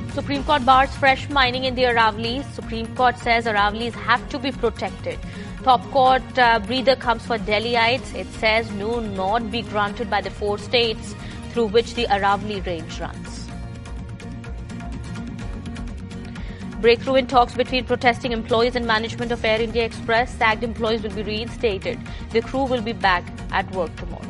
Supreme Court bars fresh mining in the Aravali. Supreme Court says Aravalis have to be protected. Top court breather comes for Delhiites. It says no nod be granted by the 4 states through which the Aravali range runs. Breakthrough in talks between protesting employees and management of Air India Express. Sacked employees will be reinstated. The crew will be back at work tomorrow.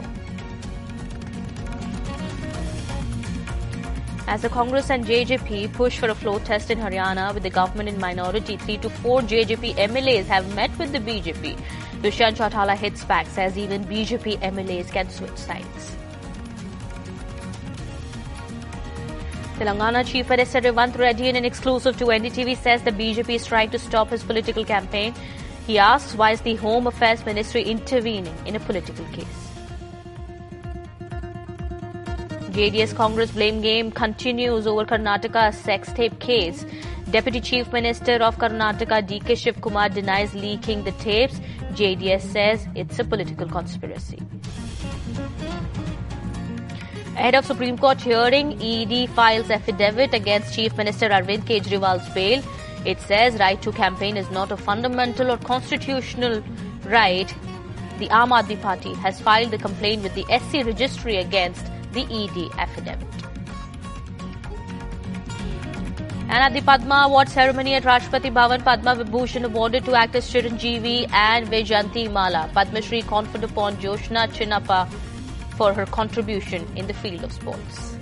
As the Congress and JJP push for a floor test in Haryana with the government in minority, 3 to 4 JJP MLAs have met with the BJP. Dushyant Chautala hits back, says even BJP MLAs can switch sides. Telangana Chief Minister Revant Reddy, in an exclusive to NDTV, says the BJP is trying to stop his political campaign. He asks why is the Home Affairs Ministry intervening in a political case. JDS Congress blame game continues over Karnataka's sex tape case. Deputy Chief Minister of Karnataka DK Shiv Kumar denies leaking the tapes. JDS says it's a political conspiracy. Ahead of Supreme Court hearing, ED files affidavit against Chief Minister Arvind Kejriwal's bail. It says right to campaign is not a fundamental or constitutional right. The Aam Aadmi Party has filed the complaint with the SC registry against the ED affidavit. And at the Padma Award ceremony at Rashtrapati Bhavan, Padma Vibhushan awarded to actors Chiranjeevi and Vaijayanti Mala. Padma Shri conferred upon Joshna Chinnappa for her contribution in the field of sports.